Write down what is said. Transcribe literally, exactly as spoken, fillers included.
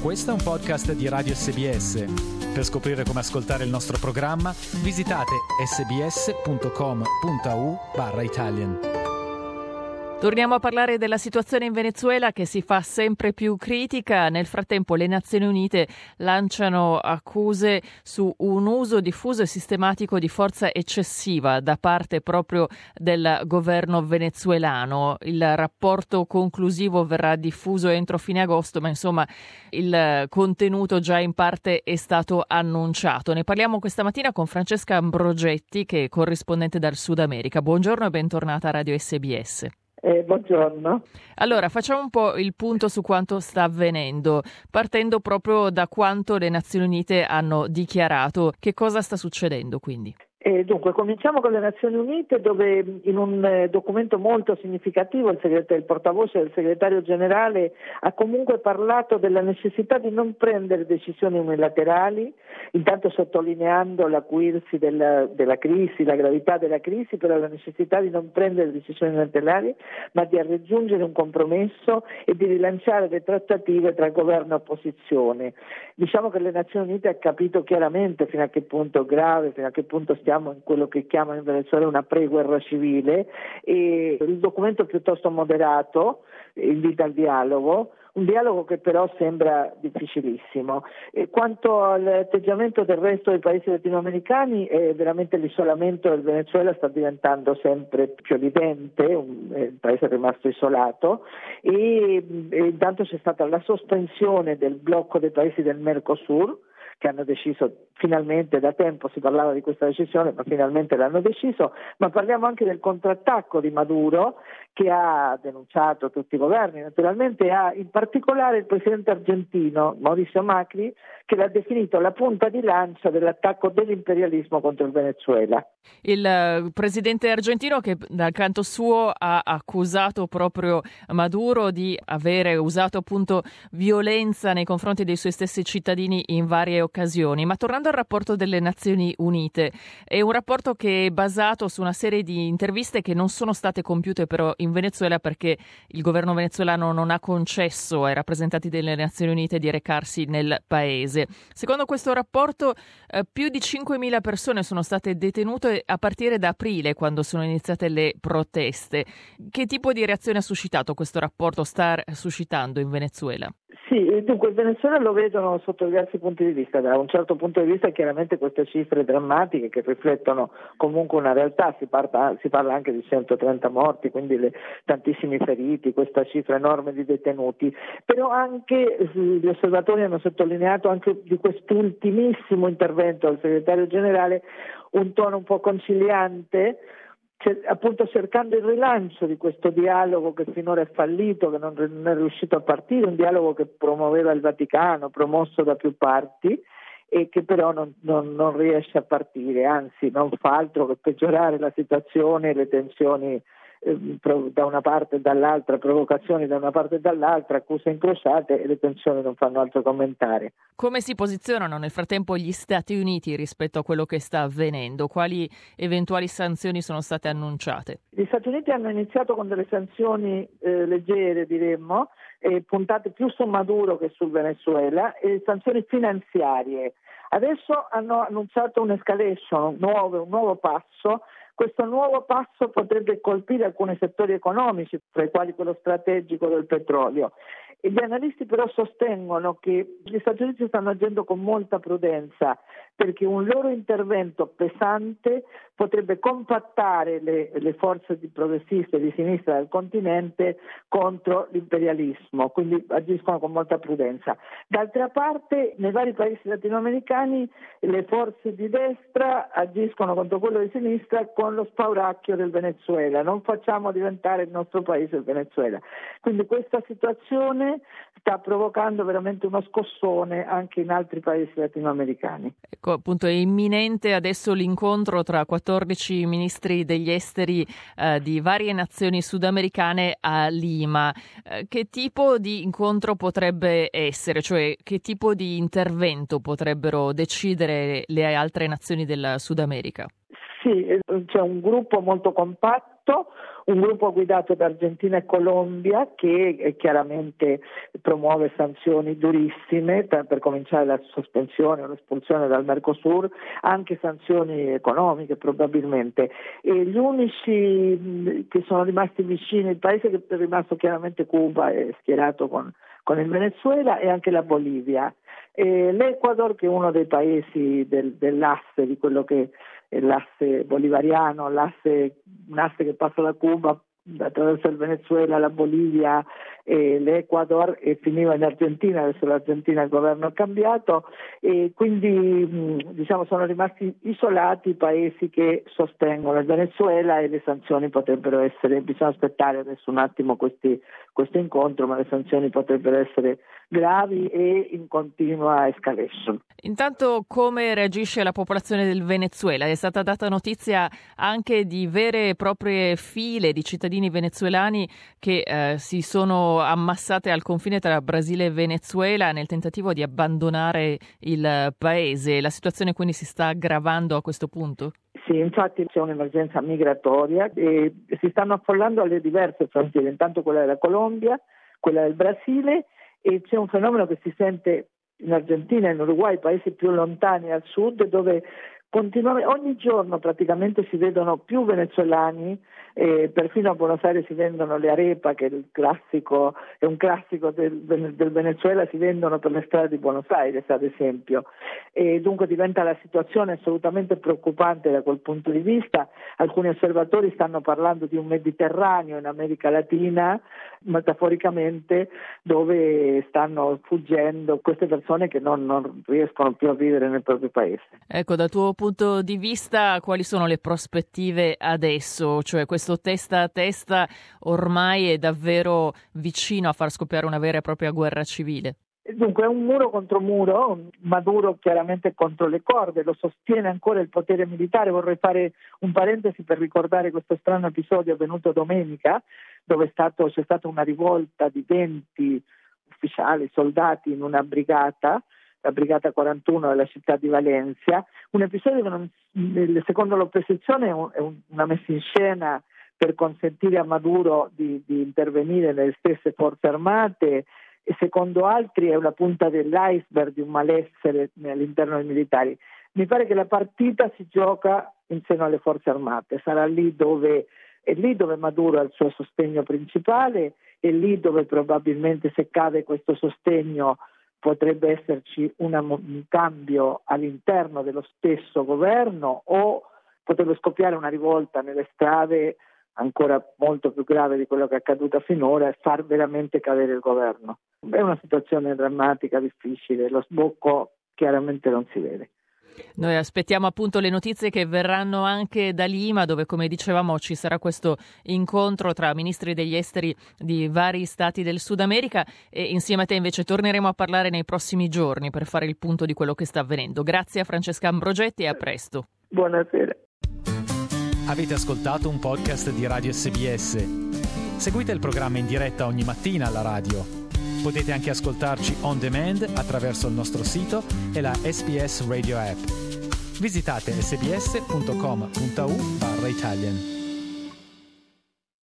Questo è un podcast di Radio S B S. Per scoprire come ascoltare il nostro programma, visitate sbs.com.au barra Italian. Torniamo a parlare della situazione in Venezuela che si fa sempre più critica. Nel frattempo le Nazioni Unite lanciano accuse su un uso diffuso e sistematico di forza eccessiva da parte proprio del governo venezuelano. Il rapporto conclusivo verrà diffuso entro fine agosto, ma insomma il contenuto già in parte è stato annunciato. Ne parliamo questa mattina con Francesca Ambrogetti, che è corrispondente dal Sud America. Buongiorno e bentornata a Radio S B S. Eh, buongiorno. Allora, facciamo un po' il punto su quanto sta avvenendo, partendo proprio da quanto le Nazioni Unite hanno dichiarato. Che cosa sta succedendo quindi? Eh, dunque, cominciamo con le Nazioni Unite, dove in un eh, documento molto significativo il, segret- il portavoce del segretario generale ha comunque parlato della necessità di non prendere decisioni unilaterali, intanto sottolineando l'acuirsi della, della crisi, la gravità della crisi, però la necessità di non prendere decisioni unilaterali, ma di raggiungere un compromesso e di rilanciare le trattative tra governo e opposizione. Diciamo che le Nazioni Unite hanno capito chiaramente fino a che punto è grave, fino a che punto stiamo in quello che chiamano in Venezuela una pre-guerra civile, e il documento è piuttosto moderato, invita al dialogo, un dialogo che però sembra difficilissimo. E quanto all'atteggiamento del resto dei paesi latinoamericani, eh, veramente l'isolamento del Venezuela sta diventando sempre più evidente, un, eh, il paese è rimasto isolato e, e intanto c'è stata la sospensione del blocco dei paesi del Mercosur, che hanno deciso finalmente, da tempo si parlava di questa decisione, ma finalmente l'hanno deciso, ma parliamo anche del contrattacco di Maduro, che ha denunciato tutti i governi, naturalmente ha in particolare il presidente argentino Mauricio Macri, che l'ha definito la punta di lancia dell'attacco dell'imperialismo contro il Venezuela. Il presidente argentino, che dal canto suo ha accusato proprio Maduro di avere usato appunto violenza nei confronti dei suoi stessi cittadini in varie occasioni. Ma tornando al rapporto delle Nazioni Unite, è un rapporto che è basato su una serie di interviste che non sono state compiute però in Venezuela, perché il governo venezuelano non ha concesso ai rappresentanti delle Nazioni Unite di recarsi nel paese. Secondo questo rapporto eh, più di cinquemila persone sono state detenute a partire da aprile, quando sono iniziate le proteste. Che tipo di reazione ha suscitato questo rapporto, sta suscitando in Venezuela? Sì, dunque il Venezuela lo vedono sotto diversi punti di vista. Da un certo punto di vista chiaramente queste cifre drammatiche che riflettono comunque una realtà, si, parla, si parla anche di centotrenta morti, quindi le, tantissimi feriti, questa cifra enorme di detenuti, però anche gli osservatori hanno sottolineato anche di quest'ultimissimo intervento del segretario generale un tono un po' conciliante, appunto cercando il rilancio di questo dialogo che finora è fallito, che non è riuscito a partire, un dialogo che promuoveva il Vaticano, promosso da più parti, e che però non, non, non riesce a partire, anzi non fa altro che peggiorare la situazione, le tensioni eh, da una parte e dall'altra, provocazioni da una parte e dall'altra, accuse incrociate, e le tensioni non fanno altro che aumentare. Come si posizionano nel frattempo gli Stati Uniti rispetto a quello che sta avvenendo? Quali eventuali sanzioni sono state annunciate? Gli Stati Uniti hanno iniziato con delle sanzioni eh, leggere, diremmo, eh, puntate più su Maduro che sul Venezuela, e sanzioni finanziarie. Adesso hanno annunciato un'escalation, un nuovo, un nuovo passo. Questo nuovo passo potrebbe colpire alcuni settori economici, tra i quali quello strategico del petrolio. E gli analisti però sostengono che gli Stati Uniti stanno agendo con molta prudenza, perché un loro intervento pesante potrebbe compattare le, le forze di progressiste e di sinistra del continente contro l'imperialismo, quindi agiscono con molta prudenza. D'altra parte, nei vari paesi latinoamericani le forze di destra agiscono contro quello di sinistra con lo spauracchio del Venezuela: non facciamo diventare il nostro paese il Venezuela. Quindi questa situazione sta provocando veramente uno scossone anche in altri paesi latinoamericani. Ecco, appunto, è imminente adesso l'incontro tra quattordici ministri degli esteri eh, di varie nazioni sudamericane a Lima. Eh, che tipo di incontro potrebbe essere? Cioè, che tipo di intervento potrebbero decidere le altre nazioni del Sud America? Sì, c'è un gruppo molto compatto, un gruppo guidato da Argentina e Colombia che chiaramente promuove sanzioni durissime, per, per cominciare la sospensione o l'espulsione dal Mercosur, anche sanzioni economiche probabilmente. E gli unici che sono rimasti vicini, il paese che è rimasto chiaramente Cuba è schierato con, con il Venezuela e anche la Bolivia. E l'Ecuador, che è uno dei paesi del, dell'asse di quello che è l'asse bolivariano, l'asse, un asse che passa da Cuba attraverso il Venezuela, la Bolivia e l'Ecuador e finiva in Argentina. Adesso l'Argentina il governo è cambiato e quindi diciamo sono rimasti isolati i paesi che sostengono il Venezuela e le sanzioni potrebbero essere, bisogna aspettare adesso un attimo questi, questo incontro, ma le sanzioni potrebbero essere gravi e in continua escalation. Intanto come reagisce la popolazione del Venezuela? È stata data notizia anche di vere e proprie file di cittadini venezuelani che eh, si sono ammassate al confine tra Brasile e Venezuela nel tentativo di abbandonare il paese. La situazione quindi si sta aggravando a questo punto? Sì, infatti c'è un'emergenza migratoria e si stanno affollando alle diverse frontiere, intanto quella della Colombia, quella del Brasile, e c'è un fenomeno che si sente in Argentina e in Uruguay, paesi più lontani al sud, dove continuamente, ogni giorno praticamente si vedono più venezuelani, eh, perfino a Buenos Aires si vendono le arepa, che è, il classico, è un classico del, del Venezuela, si vendono per le strade di Buenos Aires ad esempio, e dunque diventa la situazione assolutamente preoccupante da quel punto di vista. Alcuni osservatori stanno parlando di un Mediterraneo in America Latina, metaforicamente, dove stanno fuggendo queste persone che non, non riescono più a vivere nel proprio paese. Ecco, dal tuo punto di vista quali sono le prospettive adesso? Cioè questo testa a testa ormai è davvero vicino a far scoppiare una vera e propria guerra civile? Dunque è un muro contro muro, Maduro chiaramente contro le corde, lo sostiene ancora il potere militare. Vorrei fare un parentesi per ricordare questo strano episodio avvenuto domenica, dove è stato, c'è stata una rivolta di venti ufficiali, soldati in una brigata, la brigata quarantuno della città di Valencia, un episodio che non, secondo l'opposizione è, un, è una messa in scena per consentire a Maduro di, di intervenire nelle stesse forze armate, e secondo altri è una punta dell'iceberg di un malessere all'interno dei militari. Mi pare che la partita si gioca in seno alle forze armate, sarà lì dove, è lì dove Maduro ha il suo sostegno principale, è lì dove probabilmente se cade questo sostegno potrebbe esserci una, un cambio all'interno dello stesso governo, o potrebbe scoppiare una rivolta nelle strade ancora molto più grave di quello che è accaduto finora e far veramente cadere il governo. È una situazione drammatica, difficile, lo sbocco chiaramente non si vede. Noi aspettiamo appunto le notizie che verranno anche da Lima, dove come dicevamo ci sarà questo incontro tra ministri degli esteri di vari stati del Sud America, e insieme a te invece torneremo a parlare nei prossimi giorni per fare il punto di quello che sta avvenendo. Grazie a Francesca Ambrogetti e a presto. Buonasera. Avete ascoltato un podcast di Radio S B S. Seguite il programma in diretta ogni mattina alla radio. Potete anche ascoltarci on demand attraverso il nostro sito e la S B S Radio app. Visitate sbs punto com punto a u barra Italian.